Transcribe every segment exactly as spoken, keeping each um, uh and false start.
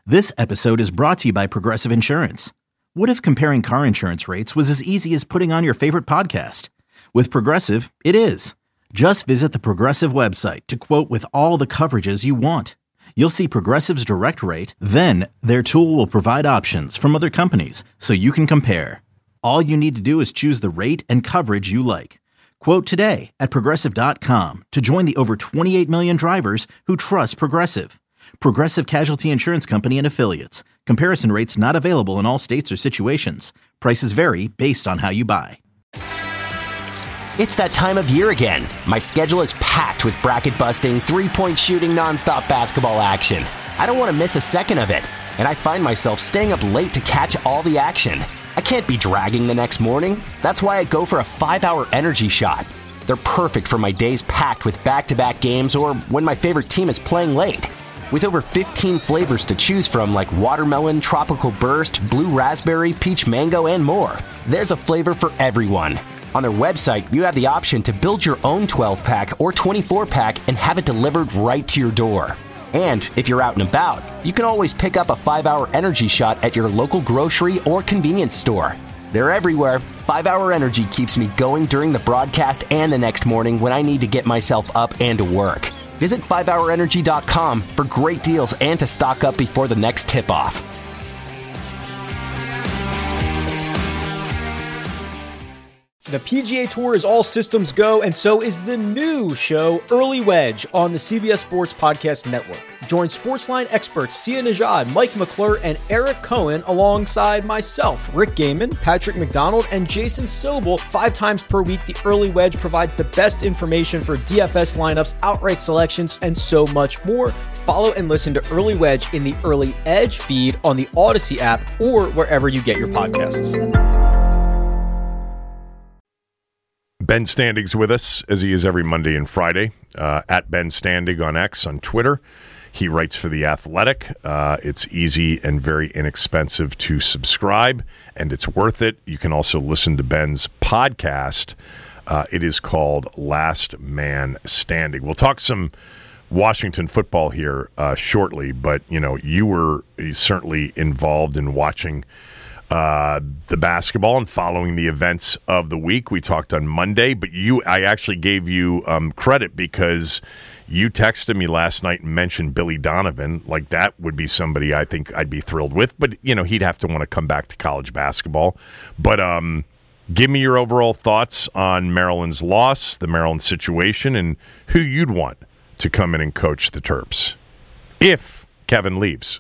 This episode is brought to you by Progressive Insurance. What if comparing car insurance rates was as easy as putting on your favorite podcast? With Progressive, it is. Just visit the Progressive website to quote with all the coverages you want. You'll see Progressive's direct rate, then their tool will provide options from other companies so you can compare. All you need to do is choose the rate and coverage you like. Quote today at progressive dot com to join the over twenty-eight million drivers who trust Progressive. Progressive Casualty Insurance Company and Affiliates. Comparison rates not available in all states or situations. Prices vary based on how you buy. It's that time of year again. My schedule is packed with bracket-busting, three-point shooting, nonstop basketball action. I don't want to miss a second of it, and I find myself staying up late to catch all the action. I can't be dragging the next morning. That's why I go for a five-hour energy shot. They're perfect for my days packed with back-to-back games or when my favorite team is playing late. With over fifteen flavors to choose from like watermelon, tropical burst, blue raspberry, peach mango, and more, there's a flavor for everyone. On their website, you have the option to build your own twelve-pack or twenty-four-pack and have it delivered right to your door. And if you're out and about, you can always pick up a five-hour energy shot at your local grocery or convenience store. They're everywhere. five-hour Energy keeps me going during the broadcast and the next morning when I need to get myself up and to work. Visit five hour energy dot com for great deals and to stock up before the next tip-off. The P G A Tour is all systems go, and so is the new show, Early Wedge, on the C B S Sports Podcast Network. Join Sportsline experts Sia Nejad, Mike McClure, and Eric Cohen alongside myself, Rick Gaiman, Patrick McDonald, and Jason Sobel. Five times per week, the Early Wedge provides the best information for D F S lineups, outright selections, and so much more. Follow and listen to Early Wedge in the Early Edge feed on the Odyssey app or wherever you get your podcasts. Ben Standig's with us, as he is every Monday and Friday, uh, at Ben Standig on X on Twitter. He writes for The Athletic. Uh, it's easy and very inexpensive to subscribe, and it's worth it. You can also listen to Ben's podcast. Uh, it is called Last Man Standing. We'll talk some Washington football here uh, shortly, but, you know, you were certainly involved in watching Uh, the basketball and following the events of the week. We talked on Monday, but you, I actually gave you um, credit because you texted me last night and mentioned Billy Donovan. Like, that would be somebody I think I'd be thrilled with, but, you know, he'd have to want to come back to college basketball. But um, give me your overall thoughts on Maryland's loss, the Maryland situation, and who you'd want to come in and coach the Terps if Kevin leaves.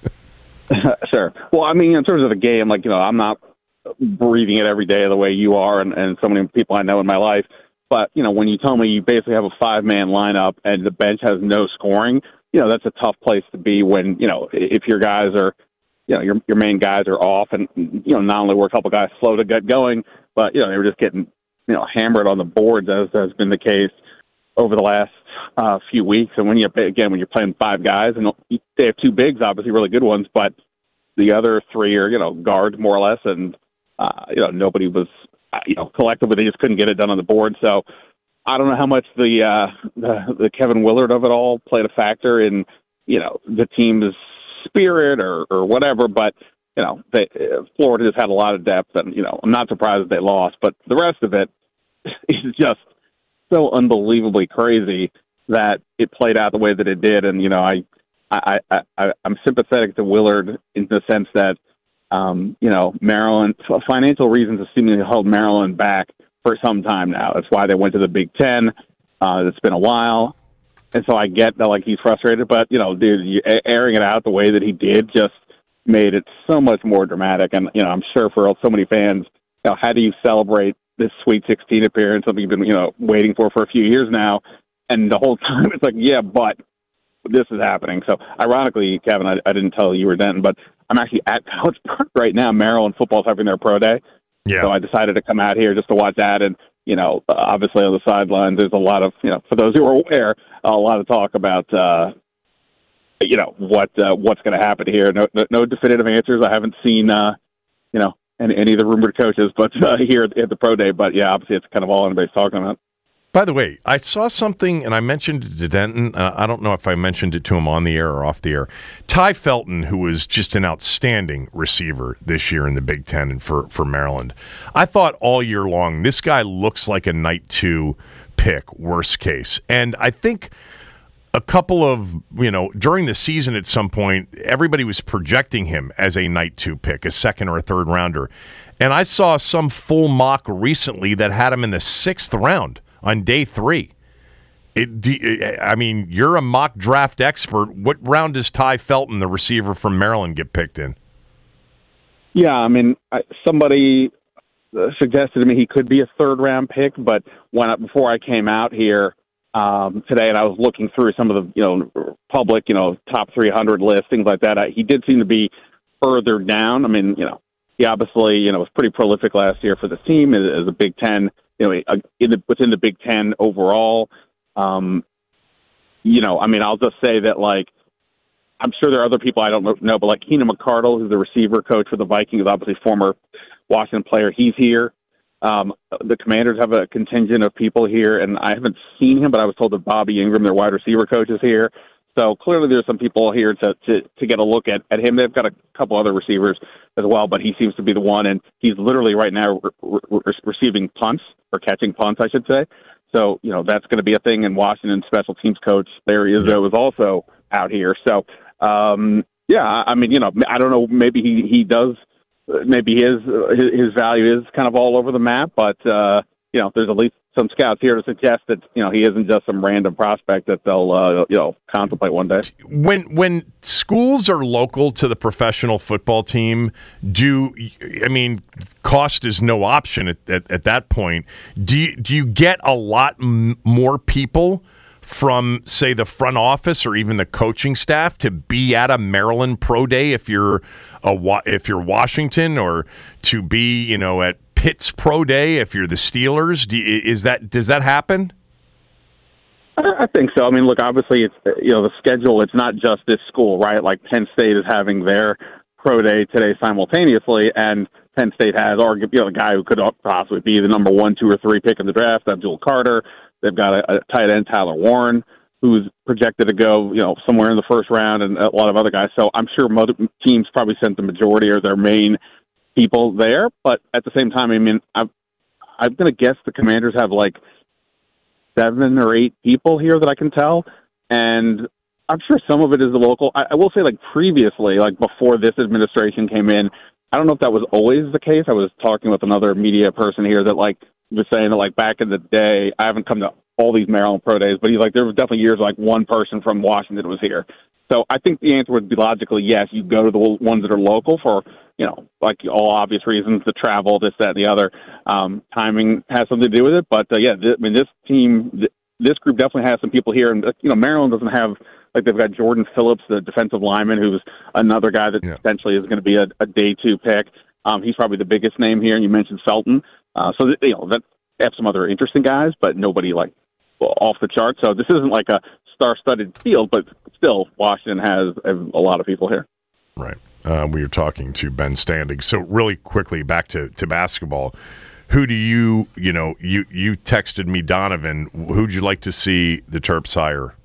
Sure. Well, I mean, in terms of the game, like, you know, I'm not breathing it every day the way you are and, and so many people I know in my life. But, you know, when you tell me you basically have a five-man lineup and the bench has no scoring, you know, that's a tough place to be when, you know, if your guys are, you know, your your main guys are off. And, you know, not only were a couple guys slow to get going, but, you know, they were just getting, you know, hammered on the boards, as has been the case over the last uh, few weeks. And when you, again, when you're playing five guys, and they have two bigs, obviously really good ones, but the other three are, you know, guards more or less, and, uh, you know, nobody was, uh, you know, collectively, they just couldn't get it done on the board. So I don't know how much the, uh, the, the Kevin Willard of it all played a factor in, you know, the team's spirit or, or whatever, but, you know, they, uh, Florida just had a lot of depth, and, you know, I'm not surprised that they lost, but the rest of it is just so unbelievably crazy that it played out the way that it did. And, you know, I, I, I, I, I'm sympathetic to Willard in the sense that, um, you know, Maryland, for financial reasons, have seemingly held Maryland back for some time now. That's why they went to the Big Ten. Uh, it's been a while. And so I get that, like, he's frustrated, but, you know, dude, you, airing it out the way that he did just made it so much more dramatic. And, you know, I'm sure for so many fans, you know, how do you celebrate this Sweet sixteen appearance, something you've been, you know, waiting for for a few years now? And the whole time it's like, yeah, but this is happening. So ironically, Kevin, I, I didn't tell you were Denton, but I'm actually at College Park right now. Maryland football's having their pro day. Yeah. So I decided to come out here just to watch that. And, you know, uh, obviously on the sidelines, there's a lot of, you know, for those who are aware, a lot of talk about, uh, you know, what uh, what's going to happen here. No, no, no definitive answers. I haven't seen, uh, you know, any, any of the rumored coaches, but uh, here at, at the pro day. But yeah, obviously it's kind of all anybody's talking about. By the way, I saw something, and I mentioned it to Denton. Uh, I don't know if I mentioned it to him on the air or off the air. Ty Felton, who was just an outstanding receiver this year in the Big Ten and for, for Maryland. I thought all year long, this guy looks like a night two pick, worst case. And I think a couple of, you know, during the season at some point, everybody was projecting him as a night two pick, a second or a third rounder. And I saw some full mock recently that had him in the sixth round. On day three. It, do, I mean, you're a mock draft expert. What round does Ty Felton, the receiver from Maryland, get picked in? Yeah, I mean, I, somebody suggested to me he could be a third-round pick, but when I, before I came out here um, today and I was looking through some of the, you know, public, you know, top three hundred lists, things like that, I, he did seem to be further down. I mean, you know, he obviously, you know, was pretty prolific last year for the team as, as a Big Ten. You know, in the, within the Big Ten overall, um, you know, I mean, I'll just say that, like, I'm sure there are other people I don't know, but like Keenan McCardle, who's the receiver coach for the Vikings, obviously former Washington player, he's here. Um, the Commanders have a contingent of people here, and I haven't seen him, but I was told that Bobby Ingram, their wide receiver coach, is here. So clearly there's some people here to, to, to get a look at, at him. They've got a couple other receivers as well, but he seems to be the one, and he's literally right now re- re- receiving punts, or catching punts, I should say. So, you know, that's going to be a thing, and Washington special teams coach Larry Izzo is also out here. So, um, yeah, I mean, you know, I don't know, maybe he, he does, maybe his, his his value is kind of all over the map, but, uh, you know, there's at least some scouts here to suggest that, you know, he isn't just some random prospect that they'll, uh, you know, contemplate one day. When when schools are local to the professional football team, do I mean, cost is no option at, at, at that point. Do you, do you get a lot m- more people from, say, the front office or even the coaching staff to be at a Maryland Pro Day if you're a if you're Washington, or to be, you know, at Pitt's Pro Day if you're the Steelers? Do you, is that does that happen? I think so. I mean, look, obviously, it's, you know, the schedule. It's not just this school, right? Like Penn State is having their Pro Day today simultaneously, and Penn State has arguably, you know, a guy who could possibly be the number one, two, or three pick in the draft, Abdul Carter. They've got a, a tight end, Tyler Warren, who's projected to go, you know, somewhere in the first round, and a lot of other guys. So I'm sure most teams probably sent the majority or their main people there. But at the same time, I mean, I'm, I'm going to guess the Commanders have like seven or eight people here that I can tell. And I'm sure some of it is the local. I, I will say, like, previously, like before this administration came in, I don't know if that was always the case. I was talking with another media person here that, like, was saying that, like, back in the day, I haven't come to all these Maryland Pro Days, but he's like, there was definitely years like one person from Washington was here. So I think the answer would be logically yes, you go to the ones that are local for, you know, like all obvious reasons, the travel, this, that, and the other. Um, timing has something to do with it. But, uh, yeah, th- I mean, this team, th- this group definitely has some people here. And, you know, Maryland doesn't have, like, they've got Jordan Phillips, the defensive lineman, who's another guy that yeah. potentially is going to be a, a day two pick. Um, he's probably the biggest name here. And you mentioned Felton. Uh, so, that, you know, that they have some other interesting guys, but nobody, like, well, off the chart. So this isn't like a star-studded field, but still, Washington has a, a lot of people here. Right. Uh, we were talking to Ben Standing. So really quickly, back to, to basketball. Who do you, you know, you, you texted me Donovan. Who'd you like to see the Terps hire?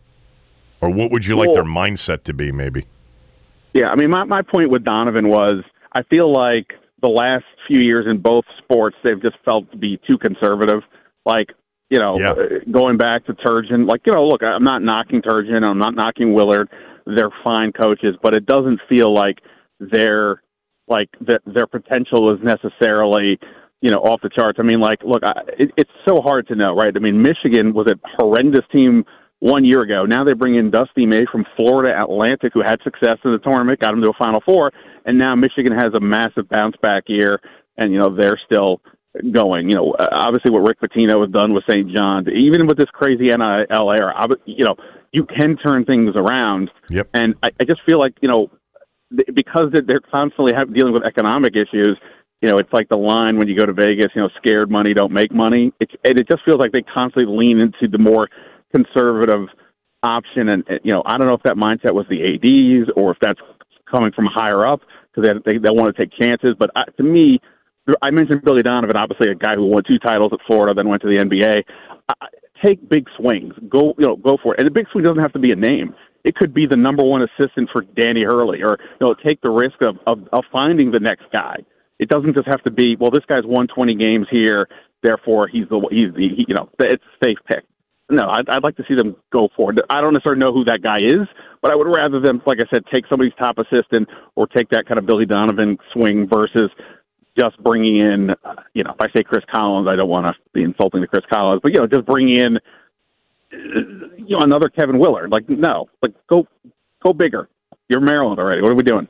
Or what would you like well, their mindset to be, maybe? Yeah, I mean, my, my point with Donovan was I feel like the last few years in both sports, they've just felt to be too conservative. Like, you know, yeah. going back to Turgeon, like, you know, look, I'm not knocking Turgeon. I'm not knocking Willard. They're fine coaches, but it doesn't feel like their, like, the, their potential is necessarily, you know, off the charts. I mean, like, look, I, it, it's so hard to know, right? I mean, Michigan was a horrendous team one year ago. Now they bring in Dusty May from Florida Atlantic, who had success in the tournament, got them to a Final Four, and now Michigan has a massive bounce-back year, and, you know, they're still going. You know, obviously what Rick Pitino has done with Saint John's, even with this crazy N I L era, you know, you can turn things around. Yep. And I, I just feel like, you know, because they're constantly have, dealing with economic issues, you know, it's like the line when you go to Vegas, you know, scared money don't make money. It, it just feels like they constantly lean into the more conservative option. And, you know, I don't know if that mindset was the A Ds or if that's coming from higher up because they, they, they want to take chances. But I, to me, I mentioned Billy Donovan, obviously a guy who won two titles at Florida, then went to the N B A. Uh, take big swings. Go, you know, go for it. And the big swing doesn't have to be a name. It could be the number one assistant for Danny Hurley, or you know, take the risk of, of, of finding the next guy. It doesn't just have to be, well, this guy's won twenty games here, therefore he's the he's the he, you know it's a safe pick. No, I'd, I'd like to see them go for it. I don't necessarily know who that guy is, but I would rather them, like I said, take somebody's top assistant or take that kind of Billy Donovan swing versus just bringing in, uh, you know, if I say Chris Collins, I don't want to be insulting to Chris Collins, but, you know, just bringing in, uh, you know, another Kevin Willard. Like, no, like, go go bigger. You're Maryland already. What are we doing?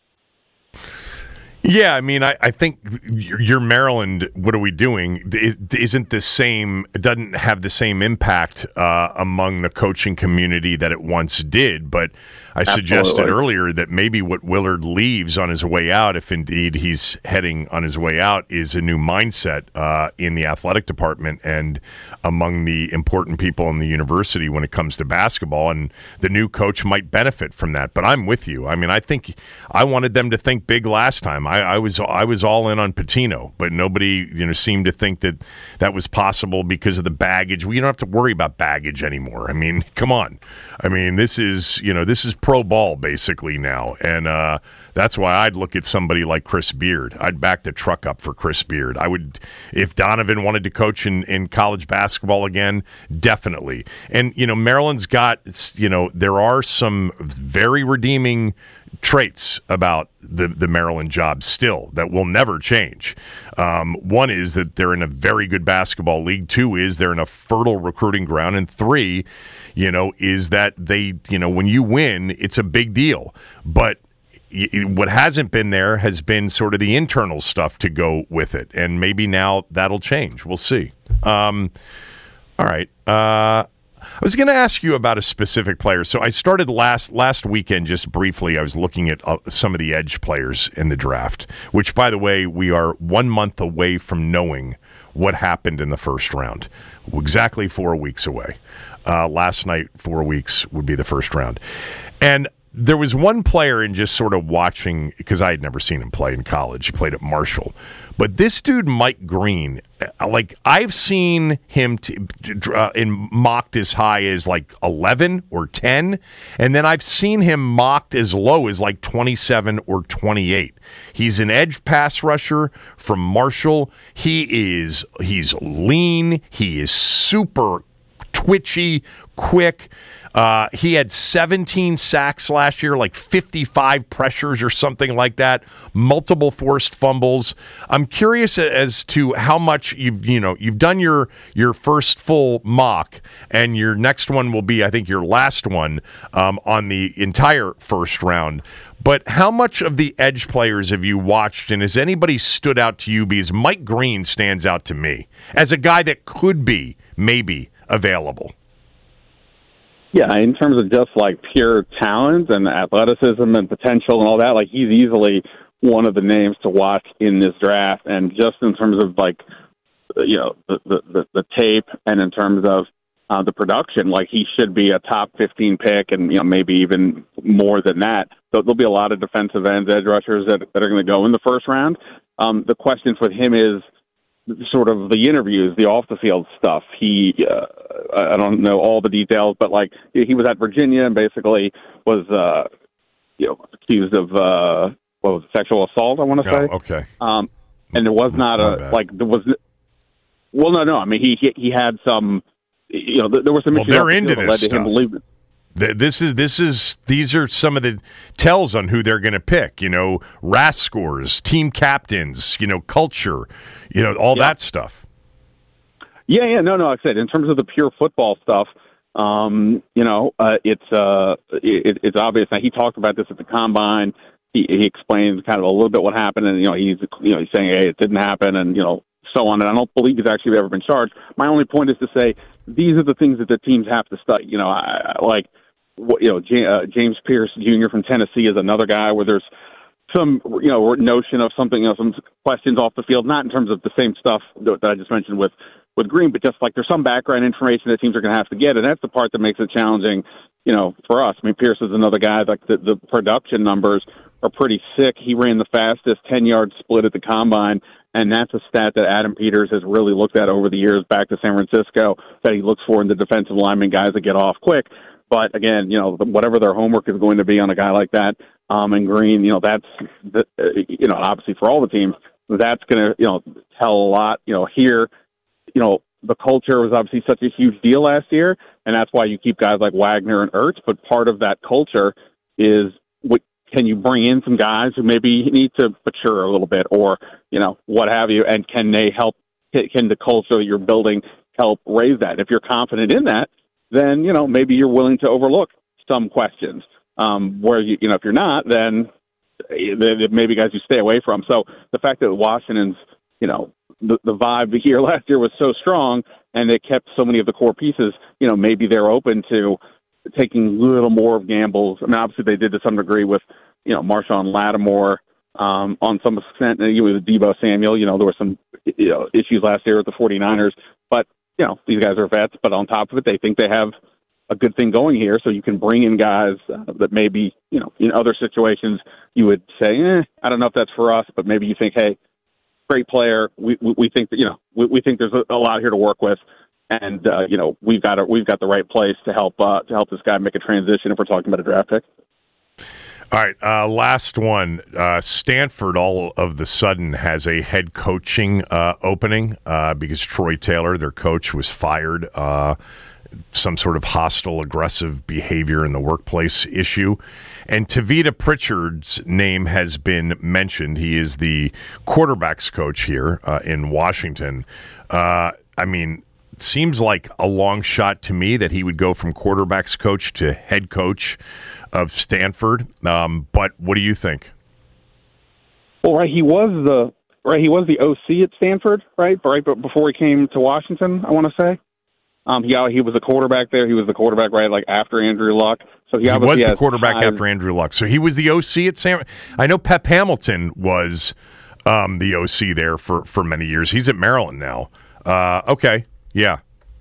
Yeah, I mean, I, I think you're Maryland. What are we doing? It isn't the same. It doesn't have the same impact uh, among the coaching community that it once did. But I Absolutely. suggested earlier that maybe what Willard leaves on his way out, if indeed he's heading on his way out, is a new mindset uh, in the athletic department and among the important people in the university when it comes to basketball. And the new coach might benefit from that. But I'm with you. I mean, I think I wanted them to think big last time. I, I was I was all in on Pitino, but nobody you know seemed to think that that was possible because of the baggage. We don't have to worry about baggage anymore. I mean, come on. I mean, this is you know this is pro ball basically now, and uh, that's why I'd look at somebody like Chris Beard. I'd back the truck up for Chris Beard. I would, if Donovan wanted to coach in, in college basketball again, definitely. And you know, Maryland's got you know there are some very redeeming traits about the, the Maryland job still that will never change. Um, one is that they're in a very good basketball league. Two is they're in a fertile recruiting ground. And three, you know, is that they, you know, when you win, it's a big deal. But y- what hasn't been there has been sort of the internal stuff to go with it. And maybe now that'll change. We'll see. Um, all right. Uh, I was going to ask you about a specific player. So I started last last weekend, just briefly, I was looking at uh, some of the edge players in the draft, which, by the way, we are one month away from knowing what happened in the first round. Exactly four weeks away. Uh, last night, four weeks would be the first round. And there was one player in just sort of watching, because I had never seen him play in college. He played at Marshall. But this dude, Mike Green, like I've seen him t- uh, in mocked as high as like eleven or ten, and then I've seen him mocked as low as like twenty-seven or twenty-eight. He's an edge pass rusher from Marshall. He is he's lean. He is super twitchy, quick. Uh, he had seventeen sacks last year, like fifty-five pressures or something like that, multiple forced fumbles. I'm curious as to how much you've, you know, you've done your your first full mock, and your next one will be, I think, your last one um, on the entire first round. But how much of the edge players have you watched, and has anybody stood out to you? Because Mike Green stands out to me as a guy that could be, maybe, available. Yeah, in terms of just like pure talent and athleticism and potential and all that, like he's easily one of the names to watch in this draft. And just in terms of like, you know, the the, the tape and in terms of uh, the production, like he should be a top fifteen pick and, you know, maybe even more than that. So there'll be a lot of defensive ends, edge rushers that, that are going to go in the first round. Um, the question for him is sort of the interviews, the off-the-field stuff. He, uh, I don't know all the details, but, like, he was at Virginia and basically was, uh, you know, accused of, uh, what was it, sexual assault, I want to oh, say. Okay. Um, and it was not My a, bad. like, there was, well, no, no. I mean, he he, he had some, you know, there were some Well, issues they're that into led this to him stuff. leaving. This is this is these are some of the tells on who they're going to pick. You know, R A S scores, team captains, you know, culture, you know, all Yeah. that stuff. Yeah, yeah, no, no. Like I said, in terms of the pure football stuff, um, you know, uh, it's uh, it, it's obvious. Now he talked about this at the combine. He, he explained kind of a little bit what happened, and you know, he's you know he's saying, hey, it didn't happen, and you know, so on. And I don't believe he's actually ever been charged. My only point is to say these are the things that the teams have to study. You know, I, I like. You know, uh, James Pierce Junior from Tennessee is another guy where there's some, you know, notion of something, you know, some questions off the field, not in terms of the same stuff that I just mentioned with, with Green, but just like there's some background information that teams are going to have to get, and that's the part that makes it challenging, you know, for us. I mean, Pierce is another guy, like the, the production numbers are pretty sick. He ran the fastest ten-yard split at the combine And that's a stat that Adam Peters has really looked at over the years back to San Francisco, that he looks for in the defensive lineman, guys that get off quick. But again, you know, whatever their homework is going to be on a guy like that, um, and Green, you know, that's, the, you know, obviously for all the teams, that's going to, you know, tell a lot. You know, here, you know, the culture was obviously such a huge deal last year, and that's why you keep guys like Wagner and Ertz. But part of that culture is what, can you bring in some guys who maybe need to mature a little bit, or, you know, what have you, and can they help, can the culture you're building help raise that? If you're confident in that, then, you know, maybe you're willing to overlook some questions. Um, where, you, you know, if you're not, then maybe guys you stay away from. So the fact that Washington's, you know, the, the vibe here last year was so strong, and they kept so many of the core pieces, you know, maybe they're open to taking a little more of gambles. I mean, obviously they did to some degree with, you know, Marshawn Lattimore, um, on some extent, you know, with Deebo Samuel. You know, there were some, you know, issues last year with the 49ers, but, you know, these guys are vets, but on top of it, they think they have a good thing going here, so you can bring in guys uh, that maybe, you know, in other situations you would say, eh, I don't know if that's for us, but maybe you think, hey, great player. We we, we think that, you know, we, we think there's a, a lot here to work with, and uh, you know, we've got a, we've got the right place to help uh, to help this guy make a transition if we're talking about a draft pick. All right, uh, last one. Uh, Stanford all of the sudden has a head coaching uh, opening uh, because Troy Taylor, their coach, was fired. Uh, some sort of hostile, aggressive behavior in the workplace issue. And Tavita Pritchard's name has been mentioned. He is the quarterbacks coach here uh, in Washington. Uh, I mean, it seems like a long shot to me that he would go from quarterbacks coach to head coach of Stanford. Um, but what do you think? Well, right, he was the right he was the O C at Stanford, right? Right, but before he came to Washington, I want to say. Um, he he was a quarterback there. He was the quarterback right like after Andrew Luck. So he, he was the has quarterback ties. after Andrew Luck. So he was the O C at San. I know Pep Hamilton was um, the O C there for, for many years. He's at Maryland now. Uh, okay, yeah.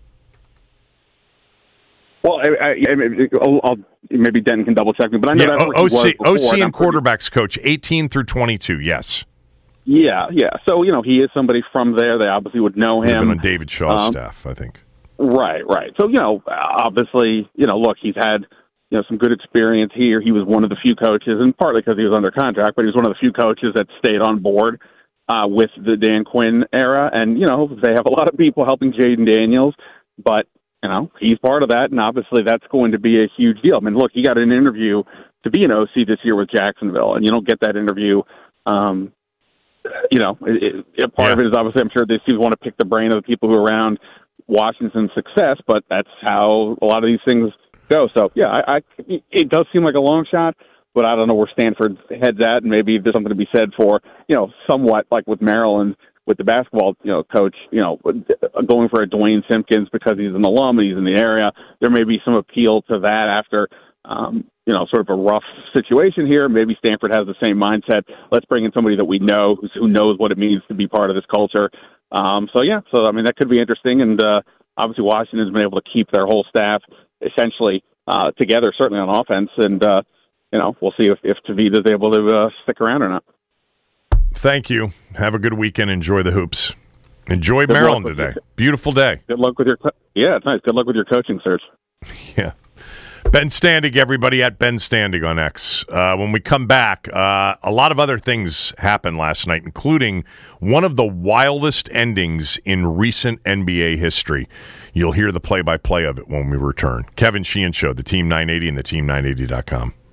Well, I, I, I'll, I'll, maybe Denton can double check me, but I know yeah, that's where O C, he was before, O C and, and quarterbacks coach, eighteen through twenty-two. Yes. Yeah, yeah. So you know he is somebody from there. They obviously would know him. He's been on David Shaw's um, staff, I think. Right, right. So, you know, obviously, you know, look, he's had, you know, some good experience here. He was one of the few coaches, and partly because he was under contract, but he was one of the few coaches that stayed on board uh, with the Dan Quinn era. And, you know, they have a lot of people helping Jaden Daniels, but, you know, he's part of that, and obviously that's going to be a huge deal. I mean, look, he got an interview to be an O C this year with Jacksonville, and you don't get that interview. Um, you know, it, it, part yeah. of it is obviously I'm sure they still want to pick the brain of the people who are around Washington's success, but that's how a lot of these things go. So, yeah, I, I, it does seem like a long shot, but I don't know where Stanford's head's at, and maybe there's something to be said for, you know, somewhat like with Maryland, with the basketball, you know, coach, you know, going for a Dwayne Simpkins because he's an alum and he's in the area. There may be some appeal to that after, um, you know, sort of a rough situation here. Maybe Stanford has the same mindset. Let's bring in somebody that we know, who's, who knows what it means to be part of this culture. Um, so, yeah, so, I mean, that could be interesting. And uh, obviously Washington's been able to keep their whole staff essentially uh, together, certainly on offense. And, uh, you know, we'll see if, if Tavita's able to uh, stick around or not. Thank you. Have a good weekend. Enjoy the hoops. Enjoy Good Maryland today. Your, Beautiful day. Good luck with your – yeah, it's nice. Good luck with your coaching search. Yeah. Ben Standig, everybody at Ben Standig on X. Uh, when we come back, uh, a lot of other things happened last night, including one of the wildest endings in recent N B A history. You'll hear the play-by-play of it when we return. Kevin Sheehan Show, the Team nine eighty and the team nine eighty dot com.